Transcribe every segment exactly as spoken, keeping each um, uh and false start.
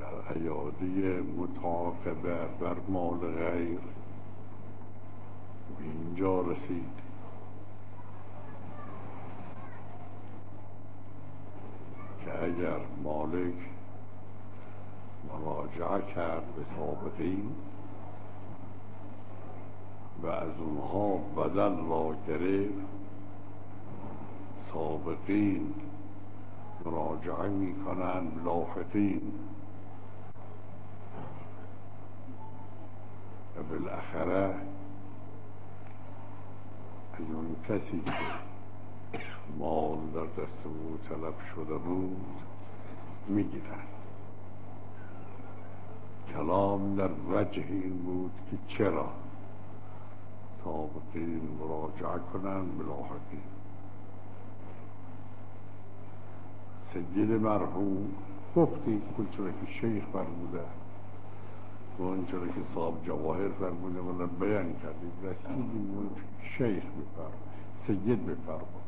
در ایادی متعاقبه بر مال غیر به اینجا رسید که اگر مالک مراجعه کرد به سابقین و از اونها بدل را گرفت، سابقین مراجعه می کنند لاحقین و بالاخره از اون کسی که مال در دست او طلب شده بود می گیرند. کلام در وجه این بود که چرا سابقین مراجعه کنند به لاحقین. سید مرحوم گفتی کنچره که شیخ فرموده و اونچره که صاحب جواهر فرموده من بیان کردیم رسیدیم شیخ بفرما، سید بفرما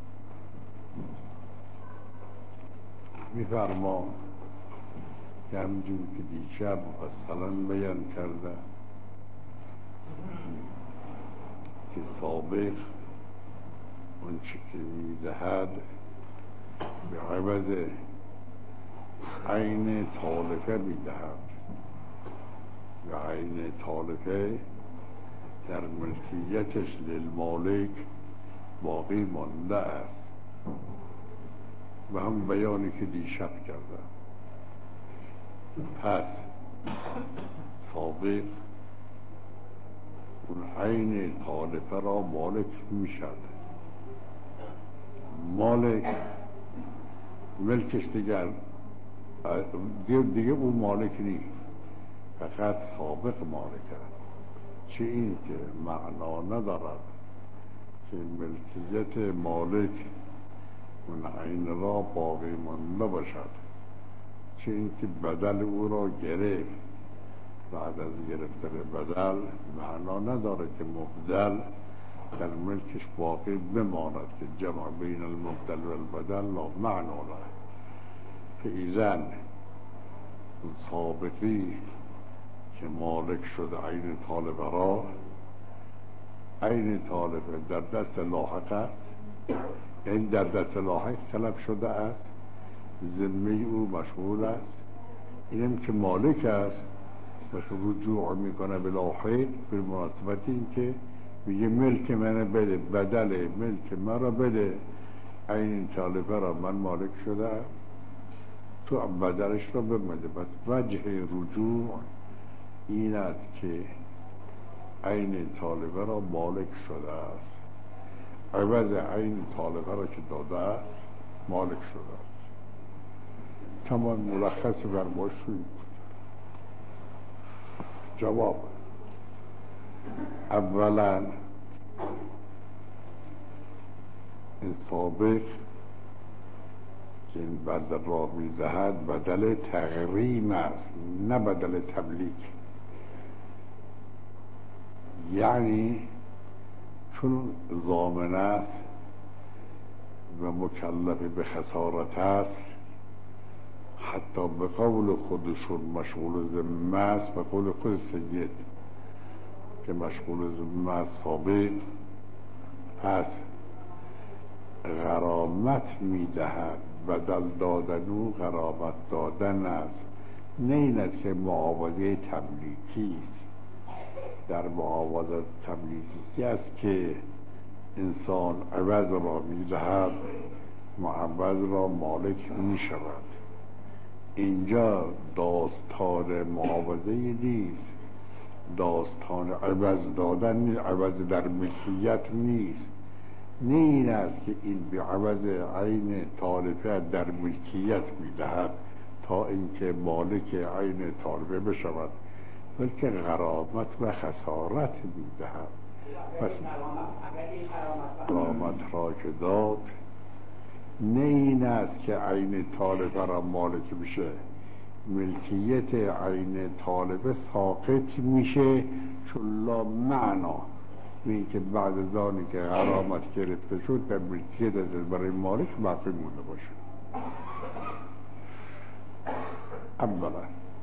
میفرما که همجور که دیشب مفصلا بیان کرده که سابق اون چی که میدهد به عوض عین طالفه میدهد و عین طالفه در ملکیتش للمالک باقی مانده است و هم بیانی که دیشب کرده. پس سابق اون عین طالفه را مالک میشد. مالک ملکش دیگر دیگه, دیگه اون مالک نیست، فقط سابق مالک است. چه این که معنا ندارد که ملکیت مالک اون عین را باقی مانده باشد، چه این که بدل او را گرفت بعد از گرفتن بدل معنا نداره که مبدل در ملکش باقی بماند که جمع بین المبدل و البدل لا معنا له. که ایزن سابقی که مالک شد عین طالبه را، عین طالبه در دست لاحق است، یعنی در دست لاحق طلب شده است، ذمه او مشغول است. اینم که مالک است بس رجوع میکنه به لاحق به مناسبت این که میگه ملک من بده، بدل ملک مرا بده، این طالبه را من مالک شده تو بدلش را بمده. بس وجه رجوع این است که این طالبه را مالک شده است، عوض این طالبه را که داده است مالک شده است. تمام ملخص فرمایش شد. جواب: اولا این سابق که این بدل را می‌دهد بدل تغریم است نه بدل تملیک. یعنی چون ضامن است و مکلف به خسارت است، حتی به قول خودشون مشغول ذمه است، به قول خود سید که مشغول ذمه است سابق، پس غرامت میدهد. بدل دادن او غرامت دادن است، نه این است که معاوضه تملیکی است. در معاوضه تملیکی است که انسان عوض را میدهد، معوض را مالک میشود. اینجا داستان معاوضه نیست، داستان عوض دادن نیست، عوض در ملکیت نیست. نه این است که این به عوض عین طالبه در ملکیت میدهد تا اینکه مالک عین طالبه بشود، بلکه غرامت و خسارت میدهد. پس غرامت را که داد نه این است که عین طالبه را مالک میشه، ملکیت عین طالبه ساقط میشه چون لا معنا این که بعد از آنی که غرامت گرفته شد در ملکیت از برای مالک باقی مونده باشه. اولا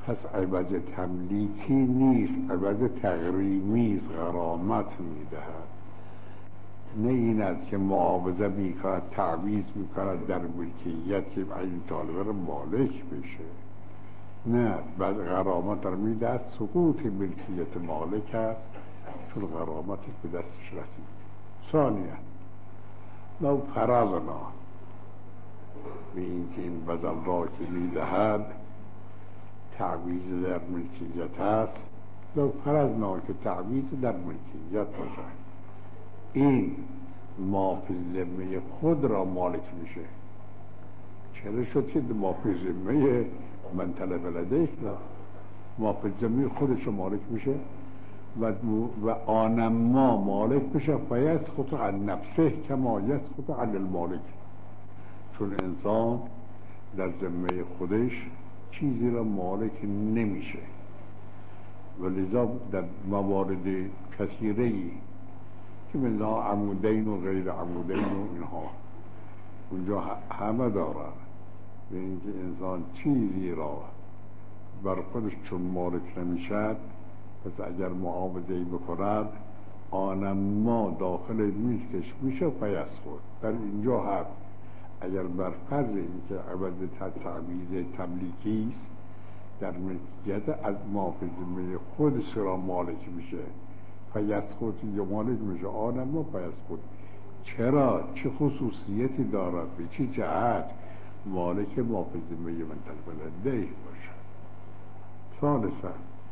پس عوض تملیکی نیست، عوض تغریمی است، غرامت میدهد. نه این است که معاوضه میکند، تعویض میکند در ملکیت که این طالبه رو مالک بشه. نه، بعد غرامت رو میده، سقوط ملکیت مالک است چون غرامت به دستش رسید. ثانیا لو فرضنا به این که این بدل را که میدهد تعویض در ملکیت هست، لو فرضنا که تعویض در ملکیت باشد، این ما فی ذمه خود را مالک میشه. چرا شد که ما فی ذمه من طلب لدیک را ما فی ذمه خودش مالک میشه و و آن ما مالک بشه فیسقط عن نفسه کما یسقط عن المالک. چون انسان در ذمه خودش چیزی را مالک نمیشه و لذا در موارد کثیره‌ای که مثلا عمودین و غیر عمودین و اینها اونجا همه دارن، به اینکه انسان چیزی را بر خودش چون مالک نمیشد، پس اگر معاوضه‌ای بکند آن ما داخل ملکش میشه فیسقط. در اینجا هم اگر بر فرض اینکه عوض تعویض تملیکی است در ملکیت از ما فی ذمه خودش را مالک میشه فیسقط یا مالک میشه آن ما فیسقط. چرا؟ چه خصوصیتی دارد؟ به چه جهت مالک ما فی ذمه من طلب لدیه باشد؟ ثالثا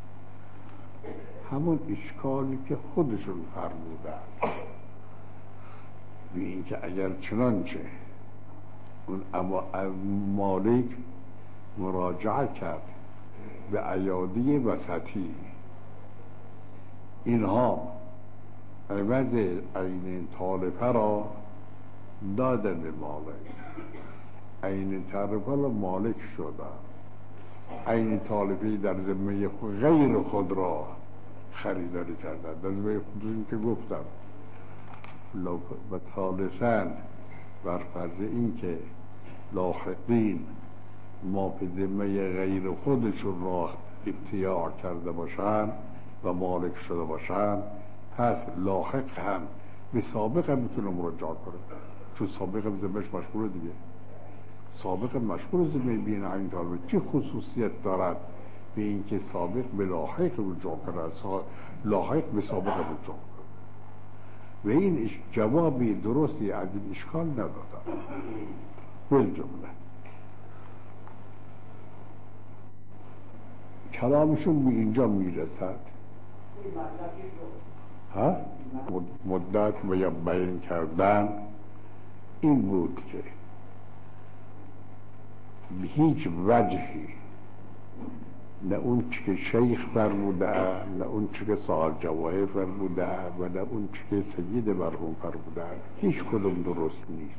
همون اشکالی که خودشون فرمودن به این که اگر چنانچه اون مالک مراجعه کرد به ایادی وسطی، اینها عوض عین طالبه را دادن به مالک، عین طالبه را مالک شدن، عین طالبه در ذمه غیر خود را خریداری کردن. در ذمه خودشون که گفتم و ثالثاً بر فرض این که لاحقین ما به ذمه غیر خودشون را ابتیاع کرده باشند و مالک شده باشند، پس لاحق هم به سابق هم میتونه مراجعه کنه، چون سابق هم ذمهش مشغول دیگه. سابق مشغول ذمه بین عین طالبه چه خصوصیت دارد به این که سابق به لاحق رجوع کنه، لاحق به سابق رجوع کنه. و این جوابی درستی از این اشکال ندادن. بالجمله کلامشون به اینجا میرسد ها مدت و یا بیان کردن این بود که به هیچ وجهی نه اون چی که شیخ فرموده نه اون چی که صاحب جواهر فرموده و نه اون چی که سید مرحوم فرموده هیچ کدوم درست نیست.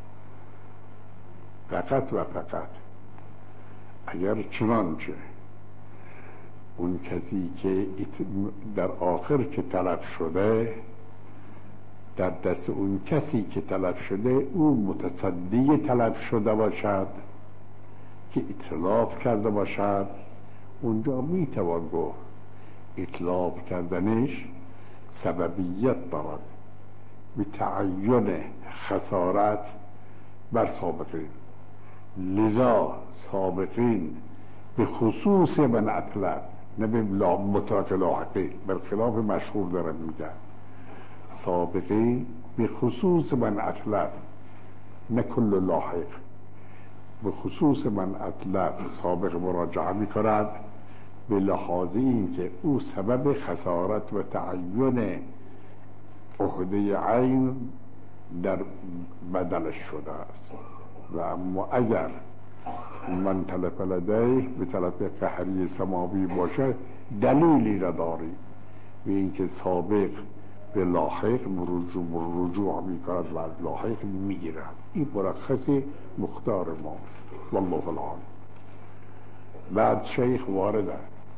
فقط و فقط اگر چنانچه اون کسی که در آخر که طلب شده در دست اون کسی که طلب شده او متصدی طلب شده باشد که اطلاف کرده باشد، اونجا میتوان گفت اطلاف کردنش سببیت دارد به تعین خسارت بر سابقین. لذا سابقین به خصوص من اطلب نه به مطلق لاحقین، برخلاف مشهور دارن میگن سابقین به خصوص من اطلب نه کل لاحق، به خصوص من اطلب سابق مراجعه میکند به لحاظ این که او سبب خسارت و تعین عهده عین در بدلش شده است. و اما اگر من طلب لدیه به طلب قهری سماوی باشه دلیلی نداری به اینکه سابق به لاحق رجوع, رجوع میکند و از لاحق میگیرد. این مرخصی مختار ماست والله العالم. بعد شیخ وارده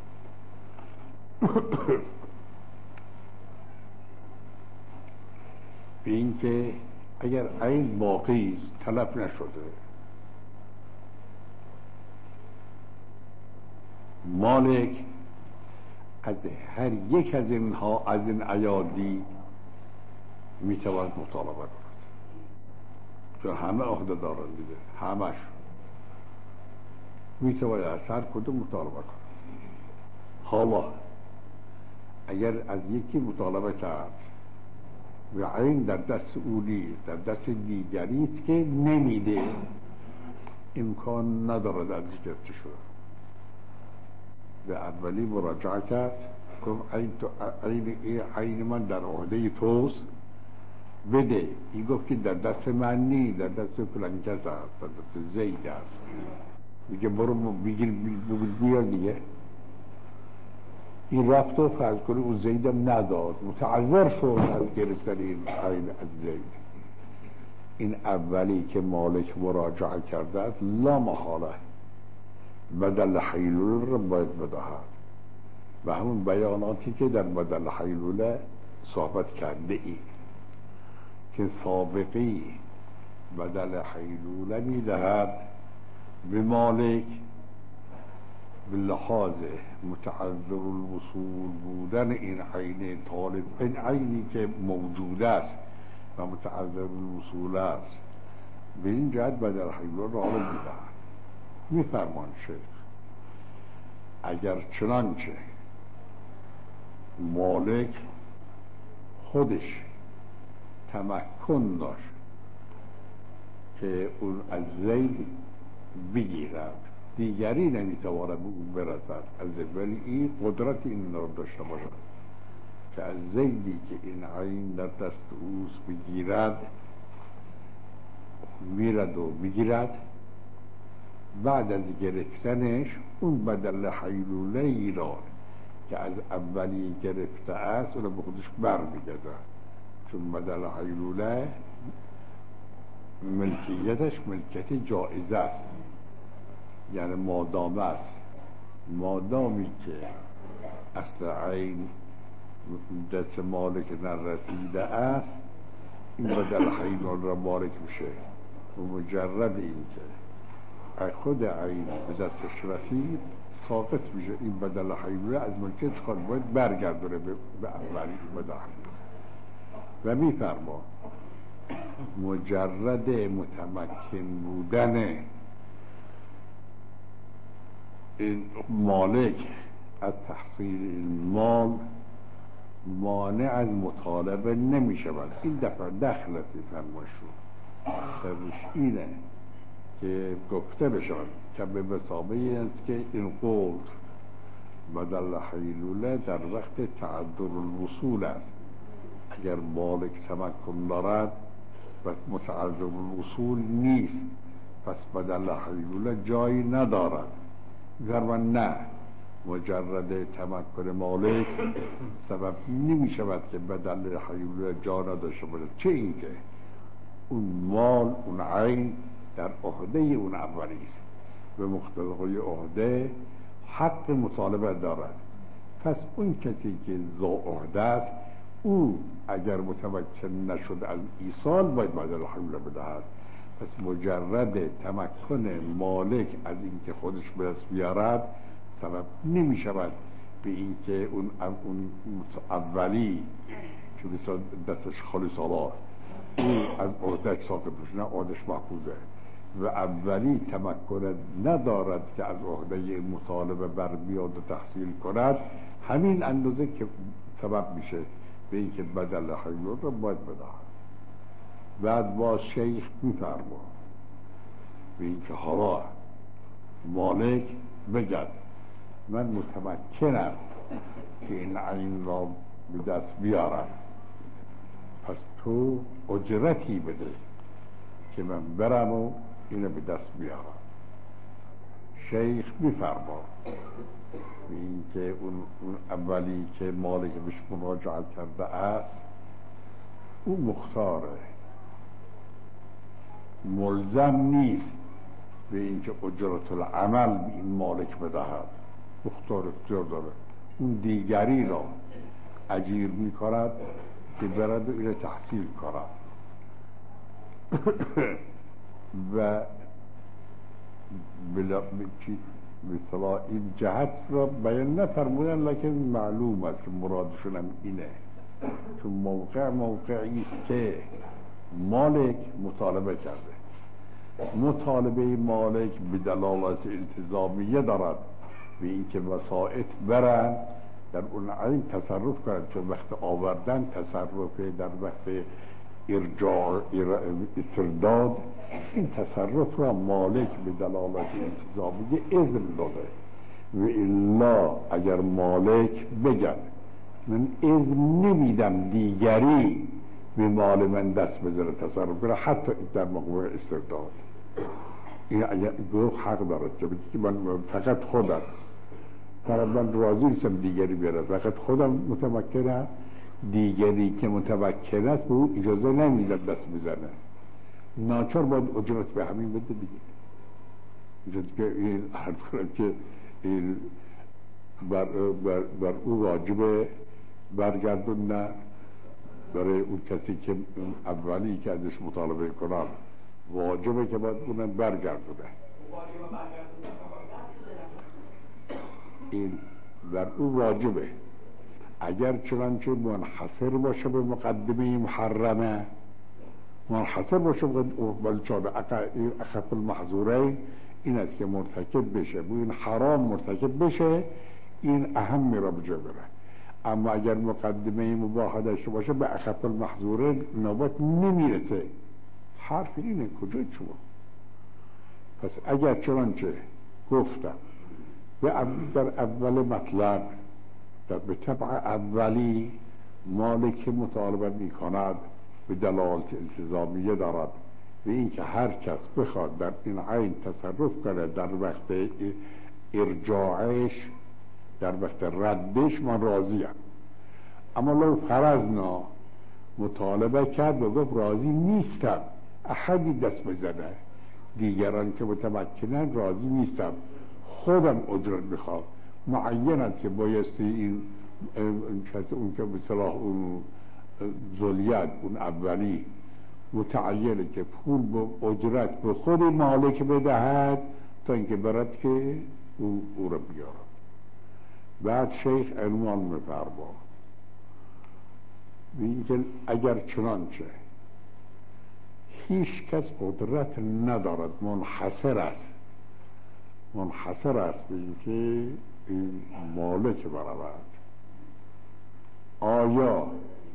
به اینکه اگر عین باقی است طلب نشده مالک از هر یک از اینها، از این ایادی میتواند مطالبه کند، چون همه عهده دارن دیگه، همش میتواند از هر کدوم مطالبه کند. حالا اگر از یکی مطالبه کرد و عین در دست او نیست، در دست دیگری است که نمیده، امکان ندارد از این گرفته شده. به اولی مراجعه کرد، گفت عین تو عین عین من در عهده توست، بده. این گفت که در دست من نیست، در دست فلان کس است، در دست زید است. میگه برو بگیر بیار دیگه. این رفت و فرض کنه اون زیدم نداد، متعذر شد از گرفتن این عین از زید. این اولی که مالک مراجعه کرده است لا محاله بدل حیلوله را باید بدهد و همون بیاناتی که در بدل حیلوله صحبت کرده ای که سابقی بدل حیلوله میدهد به مالک به لحاظ متعذر الوصول بودن این عین طالب، این عینی که موجود است و متعذر الوصول است، به این جهت بدل حیلوله را میدهد. میفرمان شیخ اگر چنانچه مالک خودش تمکن داشت که اون از زید بگیرد، دیگری نمیتواند به اون برسد از زید، ولی این قدرت این را داشته باشد که از زیدی که این عین در دست اوست بگیرد، میرد و بگیرد، بعد از گرفتنش اون بدل حیلوله ای را که از اولی گرفته است اون به خودش بر میگرده، چون بدل حیلوله ملکیتش ملکیت جائزه است، یعنی مادام است، مادامی که اصل عین دست مالک نرسیده است، این بدل حیلوله را مالک میشه و مجرد این که خود عین به دستش رسید ساقط میشه، این بدل حیلوله از ملکیت خود باید برگردونه به اولی بدل حیلوله. و میفرما مجرد متمکن بودن این مالک از تحصیل این مال مانع از مطالبه نمی شود. این دفعه دخلتی فرماشون سرش اینه که گفته بشود که به مثابه است که این قول بدل حیلوله در وقت تعذر الوصول است. اگر مالک تمکن دارد و متعذر الوصول نیست، پس بدل حیلوله جایی ندارد. فرمان نه، مجرد تمکن مالک سبب نمی شود که بدل حیلوله جا نداشته باشد، چه این که اون مال، اون عین در عهده اون اولی است، به مقتضای عهده حق مطالبه دارد. پس اون کسی که ذو عهده است، او اگر متمکن نشد از ایصال باید بدل حیلوله بدهد. پس مجرد تمکن مالک از اینکه خودش به دست بیارد سبب نمی شود به اینکه اون اون اولی که بسیار دستش خالی سالا او از عهدهش ساقط بشه، نه عهدش محفوظه و اولی تمکن ندارد که از عهده مطالبه برمیاد و تحصیل کند، همین اندازه که سبب میشه به اینکه بدل حیلوله را باید بدهد. بعد با شیخ میفرما به اینکه حالا مالک بگد من متمکنم که این عین را به دست بیارم، پس تو اجرتی بده که من برم و اینو به دست بیارم. شیخ میفرما به اینکه اون, اون اولی که مالک بهش مراجعه کرده است او مختاره، ملزم نیست به اینکه اجرت العمل به این مالک بدهد، مختار اختیار داره. اون دیگری را اجیر می کند که برد و اینو تحصیل کند و بلا... به اصطلاح این جهت را بیان نفرمودن، لکن معلوم است که مرادشون هم اینه. چون موقع موقعی است که مالک مطالبه کرده. مطالبه مالک به دلالت التزامیه دارد به اینکه وسائط برن در اون عین تصرف کنند، چون وقت آوردن تصرفه، در وقت ارجاع استرداد این تصرف را مالک به دلالت التزامیه اذن داده. و الا اگر مالک بگن من اذن نمیدم دیگری به مال من دست بزنه تصرف کنه، حتی در موقع استرداد، این اگر گفت حق دارد که من فقط خودم فقط من راضی نیستم دیگری بیارد، فقط خودم متمکنم، دیگری که متمکن است به او اجازه نمیدم دست بزنه، ناچار باید اجرت به همین بده دیگه. اجازه که این حرف کنم که این بر, بر, بر او واجبه برگردون، نه برای اون کسی که اولی که ازش مطالبه کنم واجبه که باید اونم برگردونه. این بر او واجبه. اگر چنانچه منحصر باشه به مقدمه محرمه، منحصر باشه بل چون اخف المحظورین این است که مرتکب بشه و این حرام مرتکب بشه، این اهم را بجا بره. اما اگر مقدمه مباح داشته باشه به اخف المحظورین نوبت نمیرسه. حرف اینه کجا شما؟ پس اگر چنانچه گفتم در اول مطلب در به طبع اولی مالک مطالبه می کند به دلالت التزامیه دارد و اینکه هر کس بخواد در این عین تصرف کنه در وقت ارجاعش، در وقت ردش من راضیم. اما لو فرضنا مطالبه کرد و گفت راضی نیستم، احدی دست بزنه، دیگران که متمکنن راضی نیستم، خودم اجرت میخوام، معین است که بایستی این اون که به صلاح اون ذلیت اون اولی متعینه که پول به اجرت به خود مالک بدهد تا اینکه برد که او, او را بیارد. بعد شیخ عنوان میفرما اینکه اگر چنانچه هیچ کس قدرت ندارد، منحصر است منحصر است به اینکه این مالک برود، آیا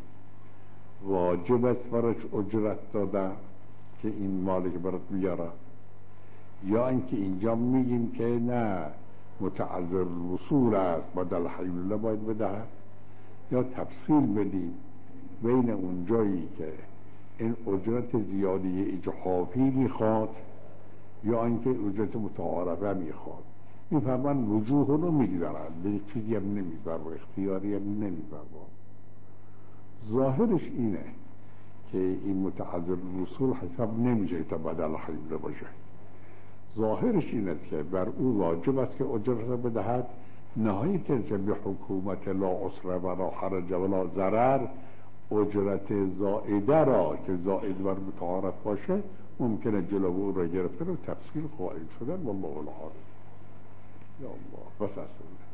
واجب است برش اجرت دادن که این مالک برات بیاره، یا اینکه اینجا میگیم که نه متعذر وصول است بدل حیل باید بدهد، یا تفصیل بدیم بین اون جایی که این اجرت زیادی اجحافی میخواد یا اینکه اجرت متعارفه میخواد. میفرمان وجوه رو میگذارن، به چیزی هم نمیبر و اختیاری هم نمیبر. ظاهرش اینه که این متعذر رسول حساب نمیشه تا بدل حیل باشه. ظاهرش این است که بر او واجب است که اجرت بدهد، نهایت که به حکومت لا عسر ولا حرج ولا ضرر اجرت زائده را که زائد بر متعارف باشه ممکنه جلو او را گرفتن و تفصیل قائل شدن. والله العالم. یا الله بس است.